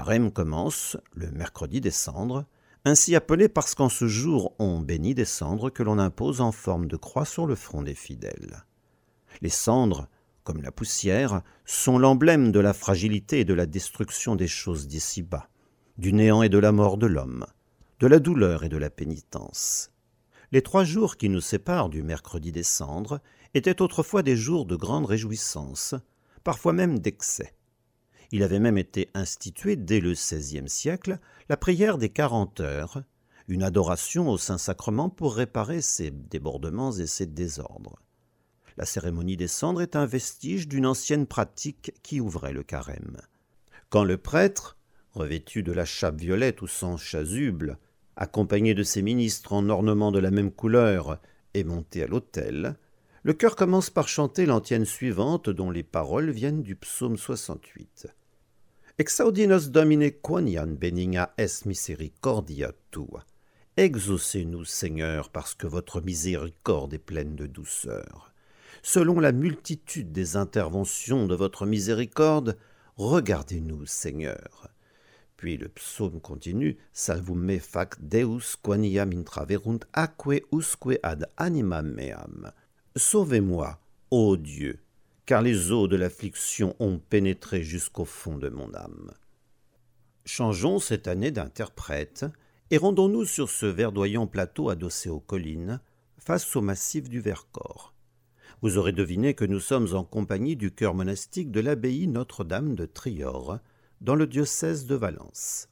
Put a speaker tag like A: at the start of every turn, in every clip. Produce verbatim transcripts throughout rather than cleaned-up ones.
A: carême commence le mercredi des cendres, ainsi appelé parce qu'en ce jour on bénit des cendres que l'on impose en forme de croix sur le front des fidèles. Les cendres, comme la poussière, sont l'emblème de la fragilité et de la destruction des choses d'ici-bas, du néant et de la mort de l'homme, de la douleur et de la pénitence. Les trois jours qui nous séparent du mercredi des cendres étaient autrefois des jours de grande réjouissance, parfois même d'excès. Il avait même été institué dès le seizième siècle la prière des quarante heures, une adoration au Saint-Sacrement pour réparer ces débordements et ces désordres. La cérémonie des cendres est un vestige d'une ancienne pratique qui ouvrait le carême. Quand le prêtre, revêtu de la chape violette ou sans chasuble, accompagné de ses ministres en ornements de la même couleur, est monté à l'autel, le chœur commence par chanter l'antienne suivante dont les paroles viennent du psaume soixante-huit. Exaudinos Domine quoniam benigna es misericordia tua. Exaucez-nous, Seigneur, parce que votre miséricorde est pleine de douceur. Selon la multitude des interventions de votre miséricorde, regardez-nous, Seigneur. Puis le psaume continue, Salvum me fac Deus quoniam intraverunt aquae usque ad animam meam. Sauvez-moi, ô Dieu, car les eaux de l'affliction ont pénétré jusqu'au fond de mon âme. Changeons cette année d'interprète et rendons-nous sur ce verdoyant plateau adossé aux collines, face au massif du Vercors. Vous aurez deviné que nous sommes en compagnie du chœur monastique de l'abbaye Notre-Dame de Trior, dans le diocèse de Valence.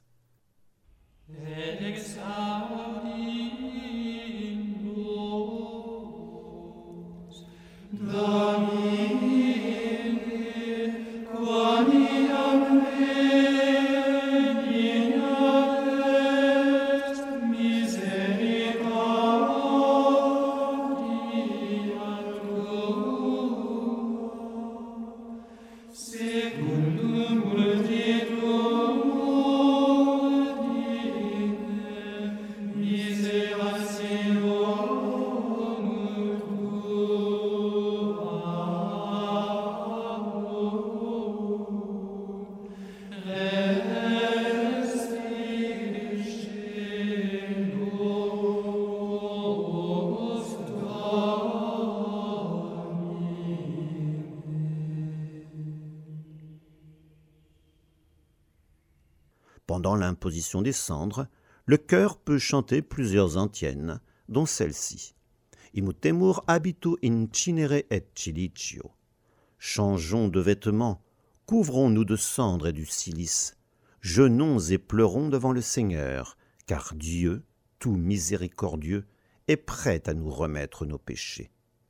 A: Pendant l'imposition des cendres, le chœur peut chanter plusieurs antiennes, dont celle-ci. Immutemur habitu incinere et cilicio. Changeons de vêtements, couvrons-nous de cendres et du cilice. Jeûnons et pleurons devant le Seigneur, car Dieu, tout miséricordieux, est prêt à nous remettre nos péchés.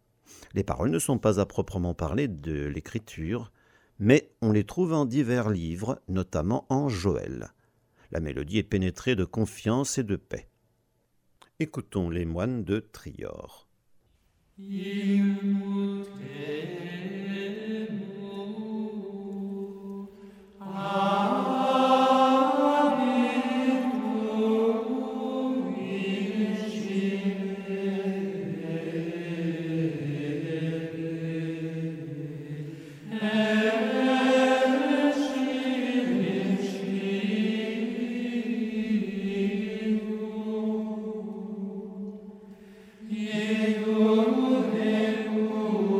A: Les paroles ne sont pas à proprement parler de l'Écriture, mais on les trouve en divers livres, notamment en Joël. La mélodie est pénétrée de confiance et de paix. Écoutons les moines de Trior.
B: Ego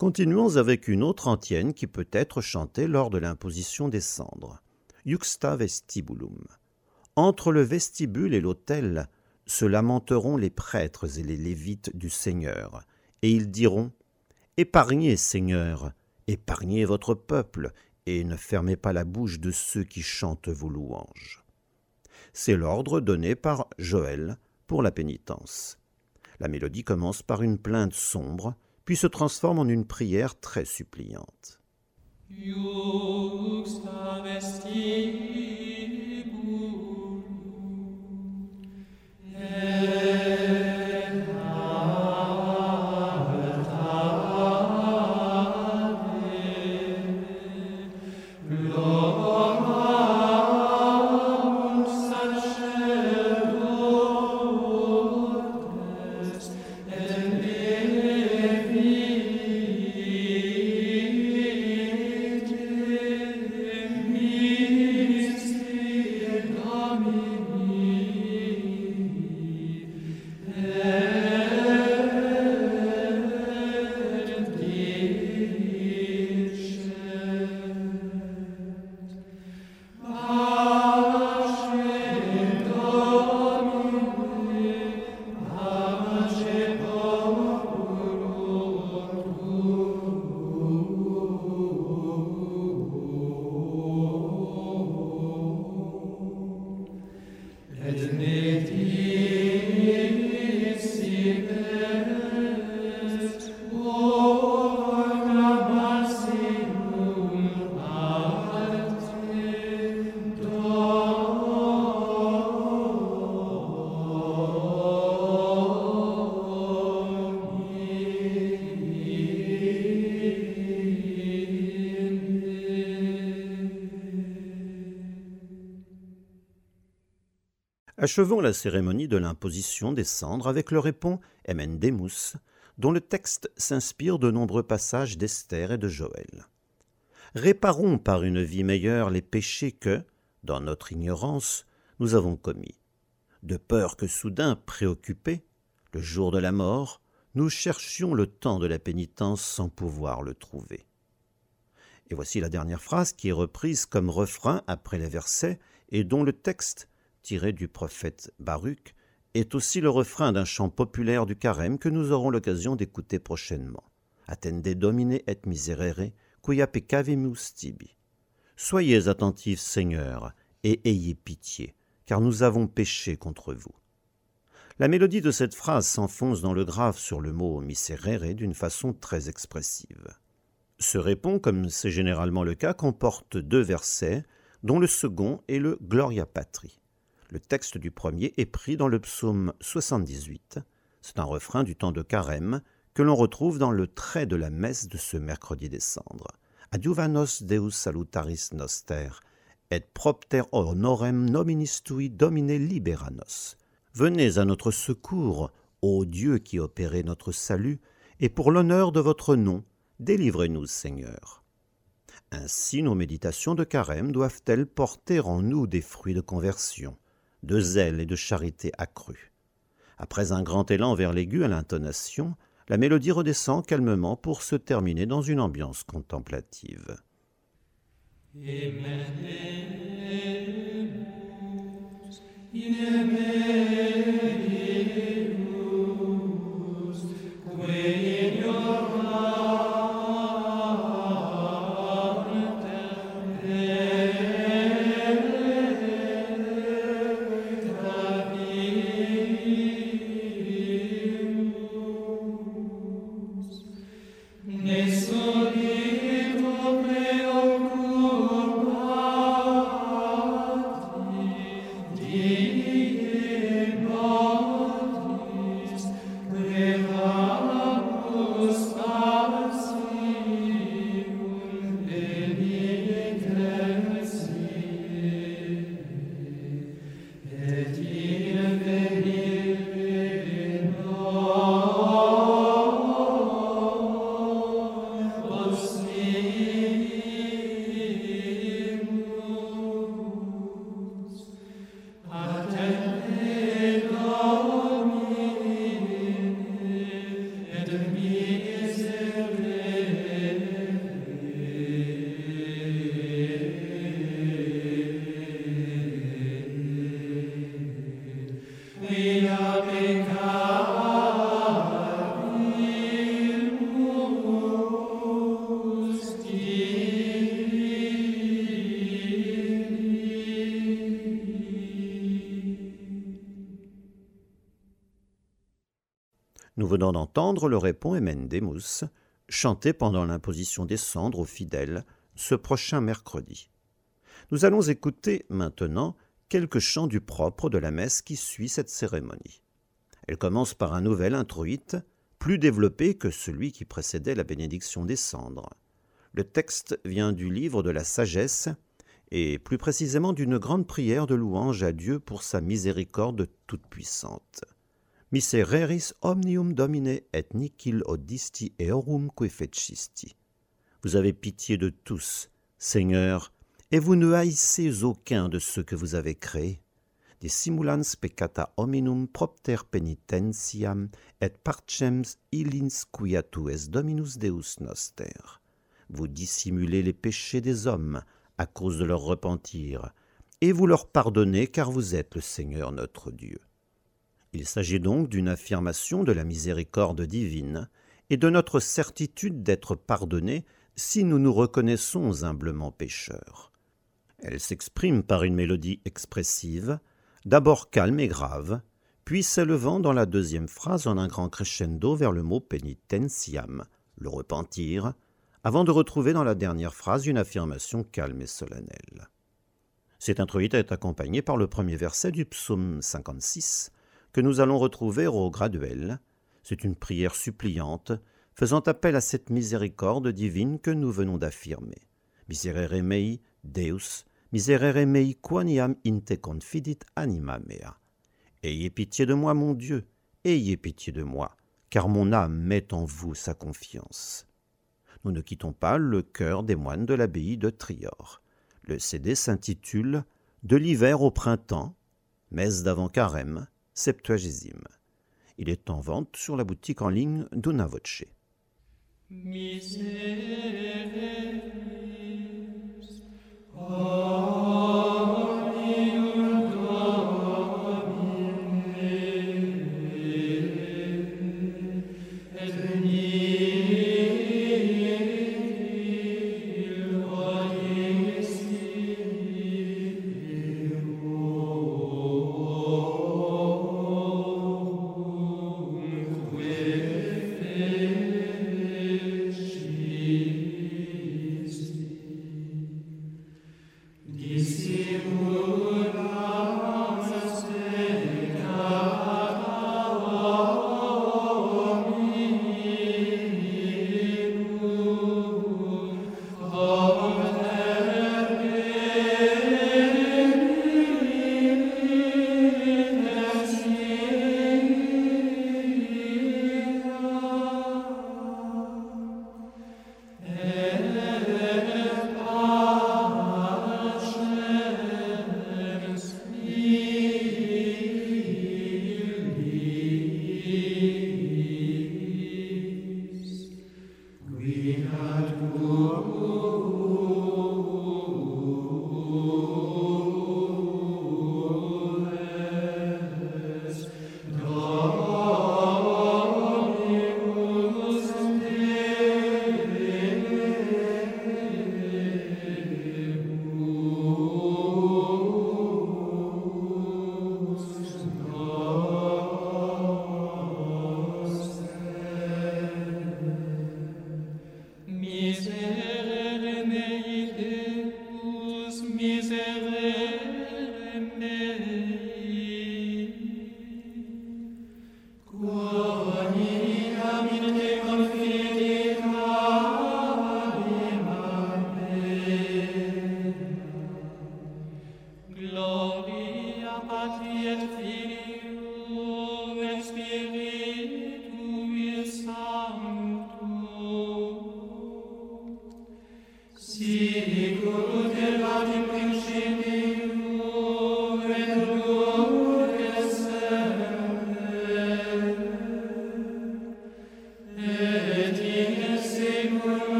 A: Continuons avec une autre antienne qui peut être chantée lors de l'imposition des cendres. Iuxta vestibulum. Entre le vestibule et l'autel se lamenteront les prêtres et les lévites du Seigneur, et ils diront « Épargnez, Seigneur, épargnez votre peuple, et ne fermez pas la bouche de ceux qui chantent vos louanges. » C'est l'ordre donné par Joël pour la pénitence. La mélodie commence par une plainte sombre, puis se transforme en une prière très suppliante.
B: Iuxta vestibulum.
A: Achevons la cérémonie de l'imposition des cendres avec le répon Emendemus, dont le texte s'inspire de nombreux passages d'Esther et de Joël. Réparons par une vie meilleure les péchés que, dans notre ignorance, nous avons commis, de peur que soudain, préoccupés, le jour de la mort, nous cherchions le temps de la pénitence sans pouvoir le trouver. Et voici la dernière phrase qui est reprise comme refrain après les versets et dont le texte, tiré du prophète Baruch, est aussi le refrain d'un chant populaire du carême que nous aurons l'occasion d'écouter prochainement. Attende domine et miserere, quia peccavimus tibi. Soyez attentifs, Seigneur, et ayez pitié, car nous avons péché contre vous. La mélodie de cette phrase s'enfonce dans le grave sur le mot miserere d'une façon très expressive. Ce répon, comme c'est généralement le cas, comporte deux versets, dont le second est le Gloria Patri. Le texte du premier est pris dans le psaume soixante-dix-huit. C'est un refrain du temps de carême que l'on retrouve dans le trait de la messe de ce mercredi des cendres. Adiuvanos Deus salutaris noster, et propter honorem nominis tui domine liberanos. Venez à notre secours, ô Dieu qui opérez notre salut, et pour l'honneur de votre nom, délivrez-nous, Seigneur. Ainsi, nos méditations de carême doivent-elles porter en nous des fruits de conversion, de zèle et de charité accrue. Après un grand élan vers l'aigu à l'intonation, la mélodie redescend calmement pour se terminer dans une ambiance contemplative. Nous venons d'entendre le répon Emendemus, chanté pendant l'imposition des cendres aux fidèles ce prochain mercredi. Nous allons écouter maintenant quelques chants du propre de la messe qui suit cette cérémonie. Elle commence par un nouvel introïte, plus développé que celui qui précédait la bénédiction des cendres. Le texte vient du livre de la sagesse et plus précisément d'une grande prière de louange à Dieu pour sa miséricorde toute-puissante. Misereris omnium domine et nihil odisti eorum que fecisti. Vous avez pitié de tous, Seigneur, et vous ne haïssez aucun de ceux que vous avez créés. De simulans peccata hominum propter penitentiam et parcem illins quia tu es Dominus Deus noster. Vous dissimulez les péchés des hommes à cause de leur repentir, et vous leur pardonnez car vous êtes le Seigneur notre Dieu. Il s'agit donc d'une affirmation de la miséricorde divine et de notre certitude d'être pardonnés si nous nous reconnaissons humblement pécheurs. Elle s'exprime par une mélodie expressive, d'abord calme et grave, puis s'élevant dans la deuxième phrase en un grand crescendo vers le mot penitentiam, le repentir, avant de retrouver dans la dernière phrase une affirmation calme et solennelle. Cet introïte est accompagné par le premier verset du psaume cinquante-six, que nous allons retrouver au graduel. C'est une prière suppliante, faisant appel à cette miséricorde divine que nous venons d'affirmer. Miserere mei, Deus, miserere mei quaniam in te confidit anima mea. Ayez pitié de moi, mon Dieu, ayez pitié de moi, car mon âme met en vous sa confiance. Nous ne quittons pas le chœur des moines de l'abbaye de Trior. Le C D s'intitule « De l'hiver au printemps, messe d'avant carême, septuagésime ». Il est en vente sur la boutique en ligne d'Una Voce.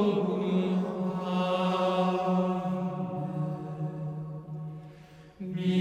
B: Me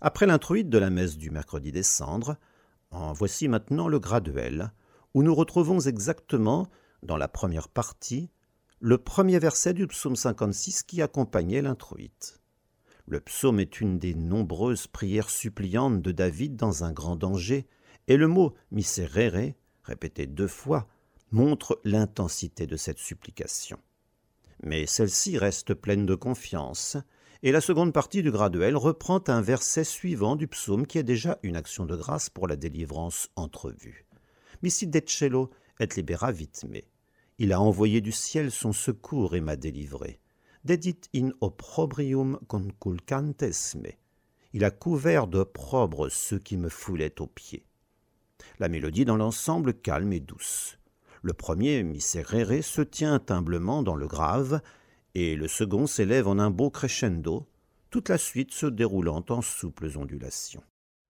A: Après l'introïte de la messe du mercredi des cendres, en voici maintenant le graduel, où nous retrouvons exactement, dans la première partie, le premier verset du psaume cinquante-six qui accompagnait l'introïte. Le psaume est une des nombreuses prières suppliantes de David dans un grand danger, et le mot « miserere », répété deux fois, montre l'intensité de cette supplication. Mais celle-ci reste pleine de confiance, et la seconde partie du graduel reprend un verset suivant du psaume qui est déjà une action de grâce pour la délivrance entrevue. « Misidecelo et liberavit me » Il a envoyé du ciel son secours et m'a délivré. « Dedit in opprobrium conculcantes me » Il a couvert d'opprobre ceux qui me foulaient aux pieds. La mélodie dans l'ensemble calme et douce. Le premier, miserere, se tient humblement dans le grave, et le second s'élève en un beau crescendo, toute la suite se déroulant en souples ondulations.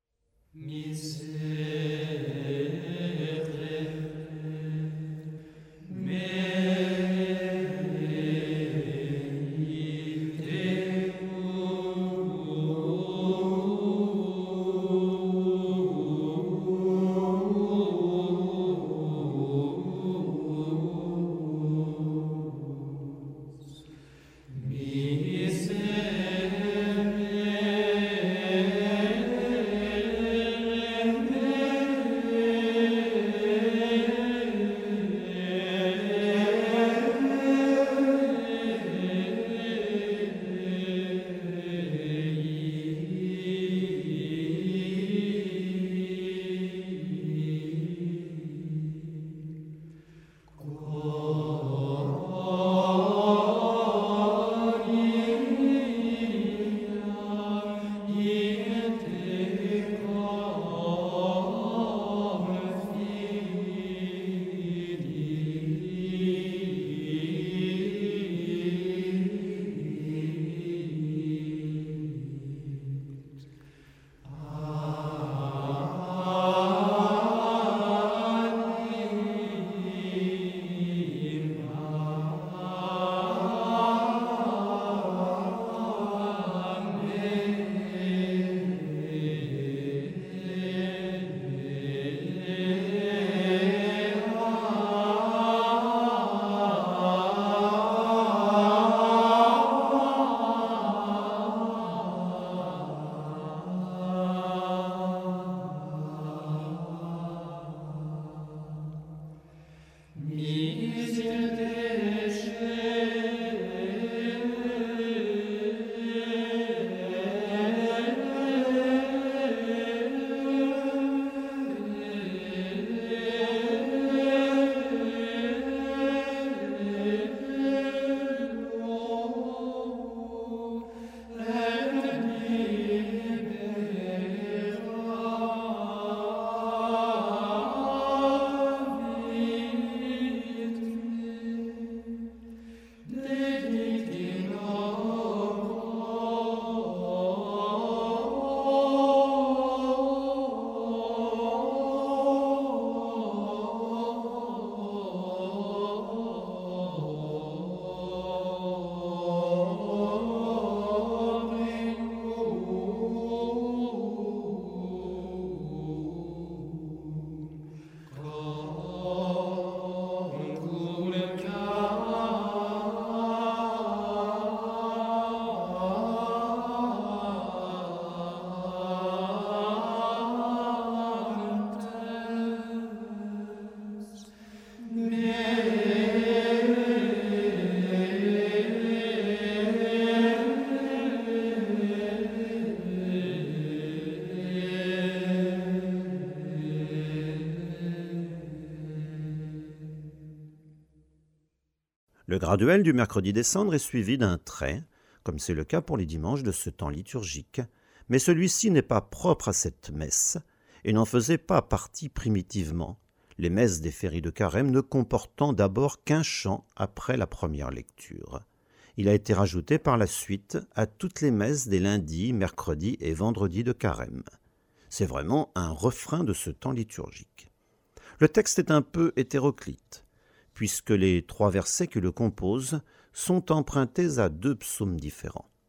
A: Le graduel du mercredi des cendres est suivi d'un trait, comme c'est le cas pour les dimanches de ce temps liturgique, mais celui-ci n'est pas propre à cette messe et n'en faisait pas partie primitivement, les messes des féries de carême ne comportant d'abord qu'un chant après la première lecture. Il a été rajouté par la suite à toutes les messes des lundis, mercredis et vendredis de carême. C'est vraiment un refrain de ce temps liturgique. Le texte est un peu hétéroclite, puisque les trois versets qui le composent sont empruntés à deux psaumes différents.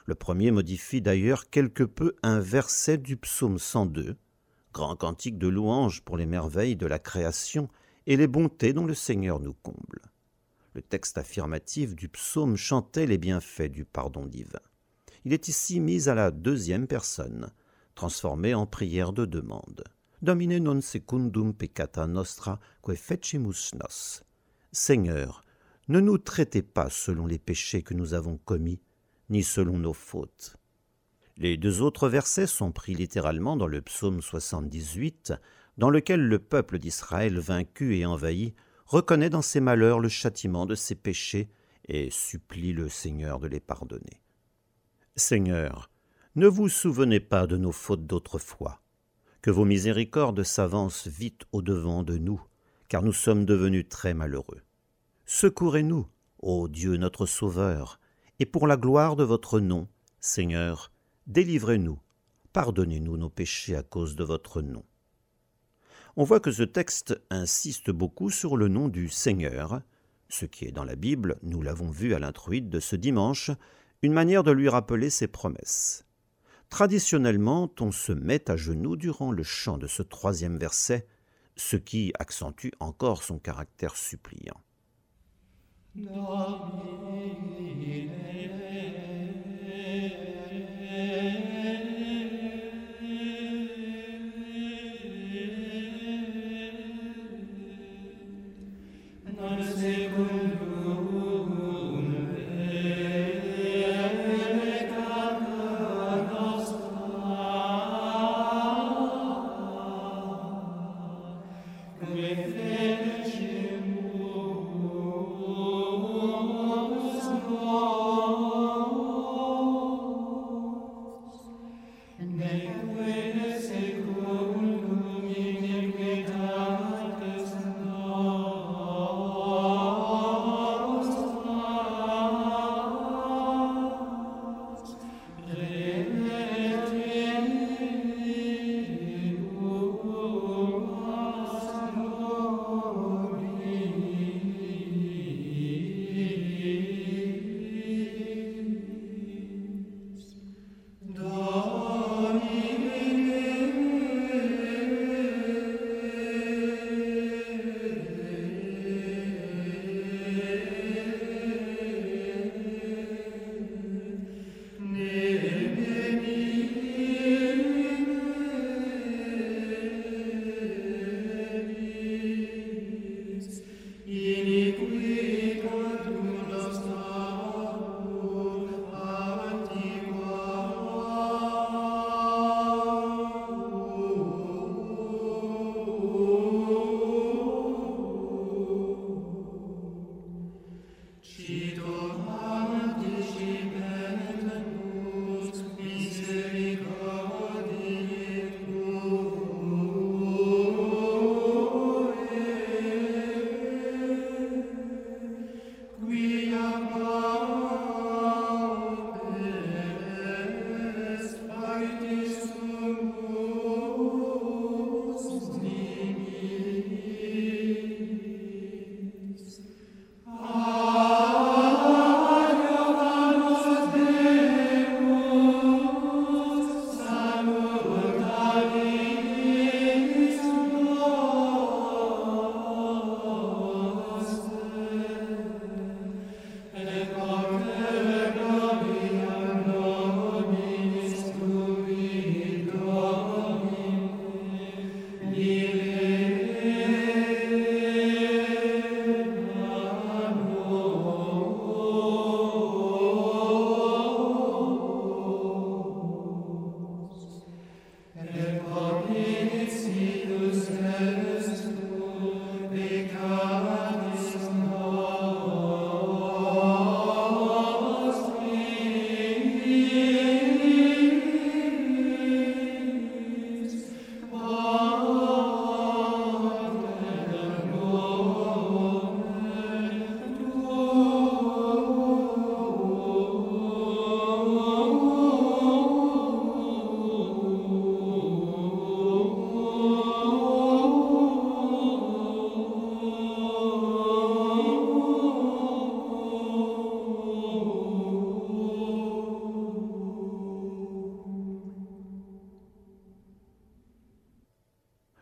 A: Le premier modifie d'ailleurs quelque peu un verset du psaume cent deux, grand cantique de louange pour les merveilles de la création et les bontés dont le Seigneur nous comble. Le texte affirmatif du psaume chantait les bienfaits du pardon divin. Il est ici mis à la deuxième personne, transformé en prière de demande. Domine non secundum peccata nostra que fecimus nos. Seigneur, ne nous traitez pas selon les péchés que nous avons commis, ni selon nos fautes. Les deux autres versets sont pris littéralement dans le psaume soixante-dix-huit, dans lequel le peuple d'Israël vaincu et envahi reconnaît dans ses malheurs le châtiment de ses péchés et supplie le Seigneur de les pardonner. Seigneur, ne vous souvenez pas de nos fautes d'autrefois, que vos miséricordes s'avancent vite au-devant de nous, car nous sommes devenus très malheureux. Secourez-nous, ô Dieu notre Sauveur, et pour la gloire de votre nom, Seigneur, délivrez-nous, pardonnez-nous nos péchés à cause de votre nom. On voit que ce texte insiste beaucoup sur le nom du Seigneur, ce qui est dans la Bible, nous l'avons vu à l'introïde de ce dimanche, une manière de lui rappeler ses promesses. Traditionnellement, on se met à genoux durant le chant de ce troisième verset, ce qui accentue encore son caractère suppliant.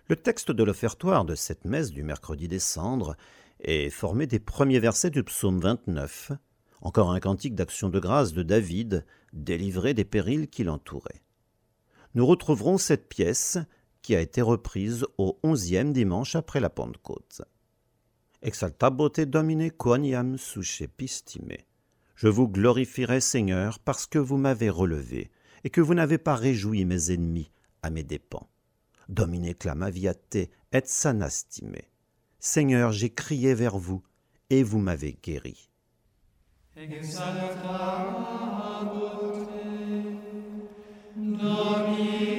A: Le texte de l'offertoire de cette messe du mercredi des cendres est formé des premiers versets du psaume vingt-neuf, encore un cantique d'action de grâce de David, délivré des périls qui l'entouraient. Nous retrouverons cette pièce qui a été reprise au onzième dimanche après la Pentecôte. Exaltabo te Domine quoniam suscepistime. Je vous glorifierai, Seigneur, parce que vous m'avez relevé et que vous n'avez pas réjoui mes ennemis à mes dépens. Domine clamaviate et sanastime. Seigneur, j'ai crié vers vous et vous m'avez guéri.
B: Exaltabo te Domine.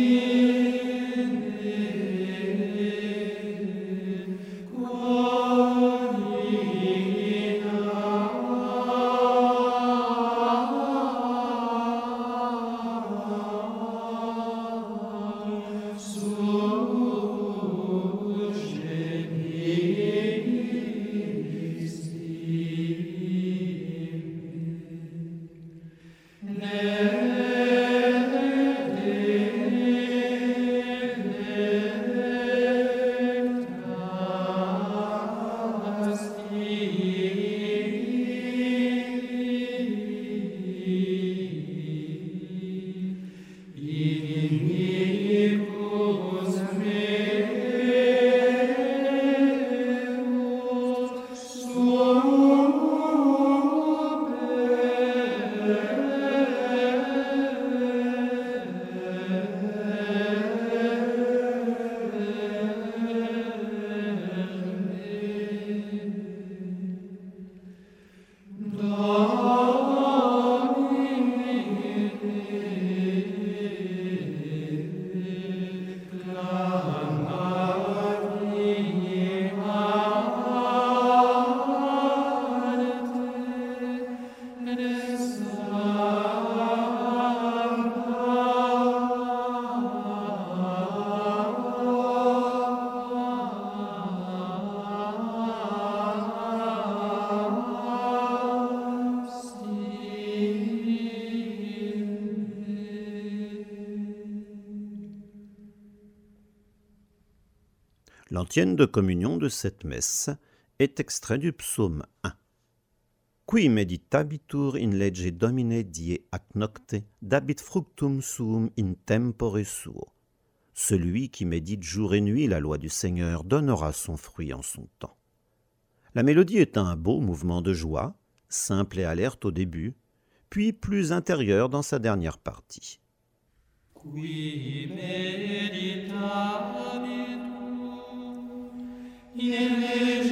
A: L'antienne de communion de cette messe est extrait du psaume un. Qui meditabitur in lege Domine die ac nocte, dabit fructum suum in tempore suo. Celui qui médite jour et nuit la loi du Seigneur donnera son fruit en son temps. La mélodie est un beau mouvement de joie, simple et alerte au début, puis plus intérieur dans sa dernière partie.
B: Qui meditabitur in lege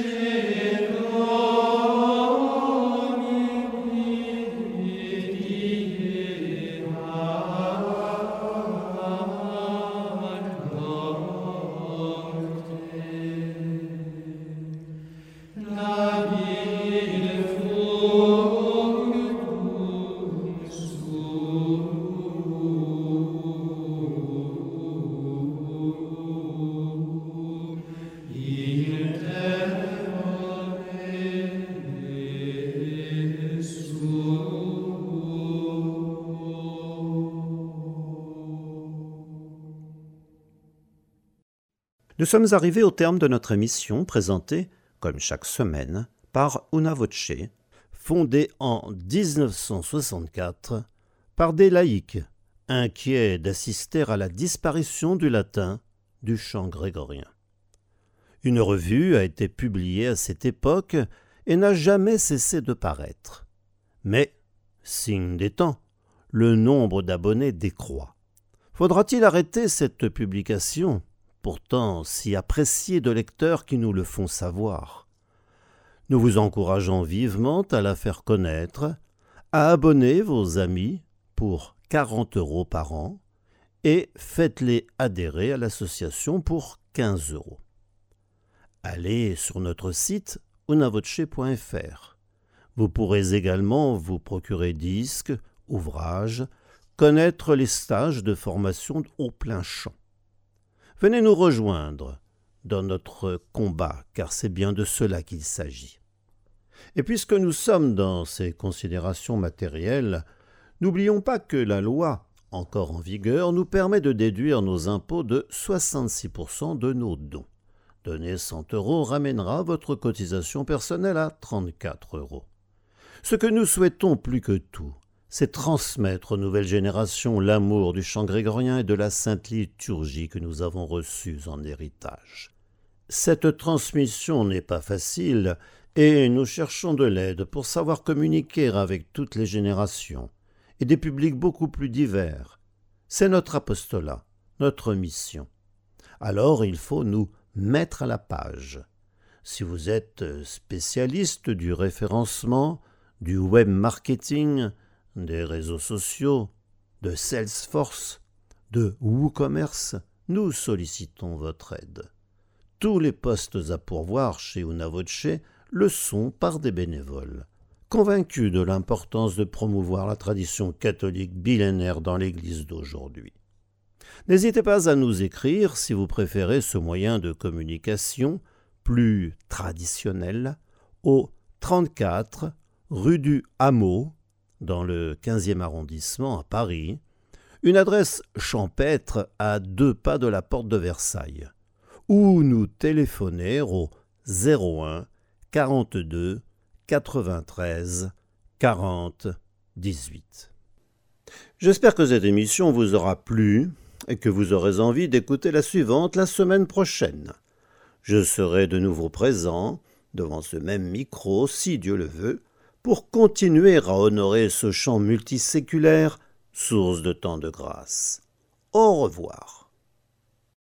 A: Nous sommes arrivés au terme de notre émission présentée, comme chaque semaine, par Una Voce, fondée en dix-neuf cent soixante-quatre par des laïcs inquiets d'assister à la disparition du latin du chant grégorien. Une revue a été publiée à cette époque et n'a jamais cessé de paraître. Mais, signe des temps, le nombre d'abonnés décroît. Faudra-t-il arrêter cette publication ? Pourtant si appréciés de lecteurs qui nous le font savoir. Nous vous encourageons vivement à la faire connaître, à abonner vos amis pour quarante euros par an et faites-les adhérer à l'association pour quinze euros. Allez sur notre site unavoce point f r. Vous pourrez également vous procurer disques, ouvrages, connaître les stages de formation au plein champ. Venez nous rejoindre dans notre combat, car c'est bien de cela qu'il s'agit. Et puisque nous sommes dans ces considérations matérielles, n'oublions pas que la loi encore en vigueur, nous permet de déduire nos impôts de soixante-six pour cent de nos dons. Donner cent euros ramènera votre cotisation personnelle à trente-quatre euros. Ce que nous souhaitons plus que tout, c'est transmettre aux nouvelles générations l'amour du chant grégorien et de la sainte liturgie que nous avons reçus en héritage. Cette transmission n'est pas facile et nous cherchons de l'aide pour savoir communiquer avec toutes les générations et des publics beaucoup plus divers. C'est notre apostolat, notre mission. Alors il faut nous mettre à la page. Si vous êtes spécialiste du référencement, du web marketing, des réseaux sociaux, de Salesforce, de WooCommerce, nous sollicitons votre aide. Tous les postes à pourvoir chez Una Voce le sont par des bénévoles, convaincus de l'importance de promouvoir la tradition catholique millénaire dans l'Église d'aujourd'hui. N'hésitez pas à nous écrire si vous préférez ce moyen de communication plus traditionnel au trente-quatre rue du Hameau, dans le quinzième arrondissement à Paris, une adresse champêtre à deux pas de la porte de Versailles, ou nous téléphoner au zéro un quarante-deux quatre-vingt-treize quarante dix-huit. J'espère que cette émission vous aura plu et que vous aurez envie d'écouter la suivante la semaine prochaine. Je serai de nouveau présent devant ce même micro, si Dieu le veut, pour continuer à honorer ce chant multiséculaire, source de tant de grâce. Au revoir.